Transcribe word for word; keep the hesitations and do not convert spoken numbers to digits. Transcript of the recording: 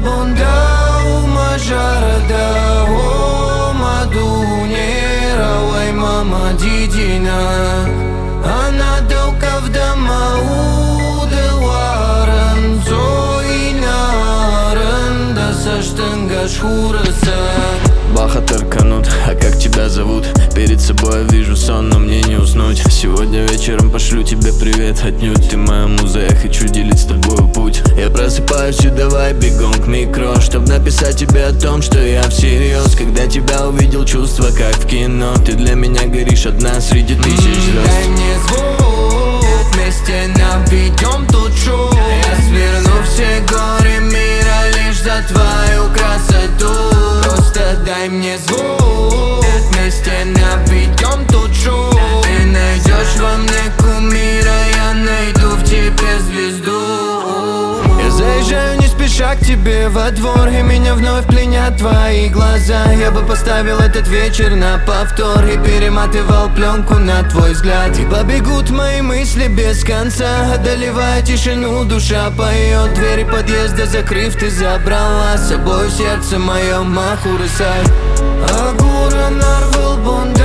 bundau majarada o madunera wai mama didina ana dauka vdama ude waran zoinaren да саштангаш хураса. Бахатар канут, а как тебя зовут? Перед собой я вижу сон, но мне не уснуть. Сегодня вечером пошлю тебе привет отнюдь. Ты моя муза, я хочу делить с тобой путь. Я просыпаюсь и давай бегом к микро, чтоб написать тебе о том, что я всерьез. Когда тебя увидел, чувства как в кино. Ты для меня горишь одна среди тысяч звезд. Дай мне звук, вместе наведем тут шум. Я сверну все горы мира лишь за твою красоту. Просто дай мне звук, вместе наведем тут шум. Ты найдешь во мне кумира, я найду в тебе звезду. Я заезжаю не спеша к тебе во двор, и меня вновь пленят твои глаза. Я бы поставил этот вечер на повтор и перематывал пленку на твой взгляд. И побегут мои мысли без конца, одолевая тишину, душа поет. Двери подъезда закрыв, ты забрала с собой сердце мое махурасай. Агура нарвал бунда